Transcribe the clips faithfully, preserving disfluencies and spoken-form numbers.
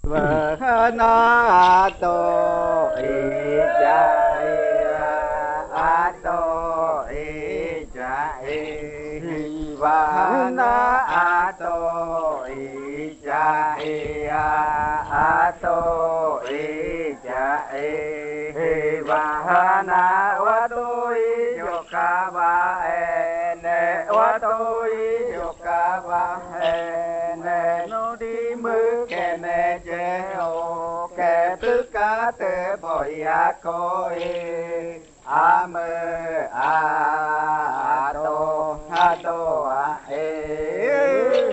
vợ na tô y cha a tô y cha y và na a tô y cha y a tô y cha y và na wa tô y yo ka ba e ne wa tô y yo ka ba e ne no đi mư ke ne je o ke tu ka te boya ko e a mơ a tô a tô a e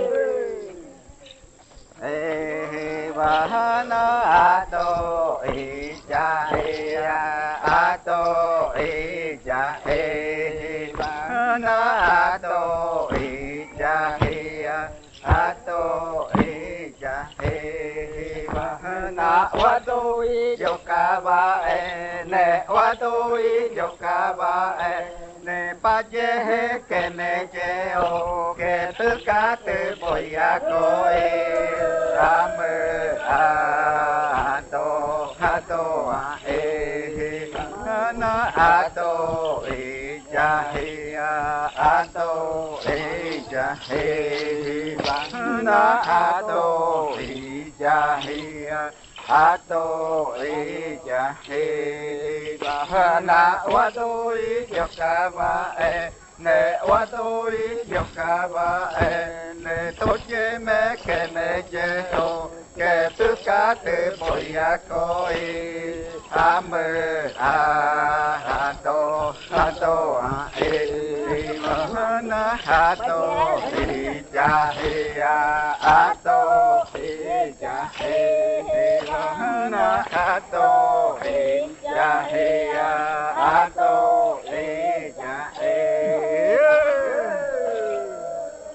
e va na a tô e cha e a tô e cha e va na a tô e cha e a tô e cha e va na wa tô e yo ka ba e ne wa tô e yo ka ba e ne pa je ke ne je o ke tu ka te boya ko e a mơ a tô a tô a e na a tô e cha he a tô e cha he na a tô e cha he a tô e cha he na wa tô e yo ka ba e ne wa tô e yo ka ba e ne to je me ke ne je o ke tu ka te boya ko e a mơ a tô a tô a e na a tô e cha e a tô e cha e na a tô e cha e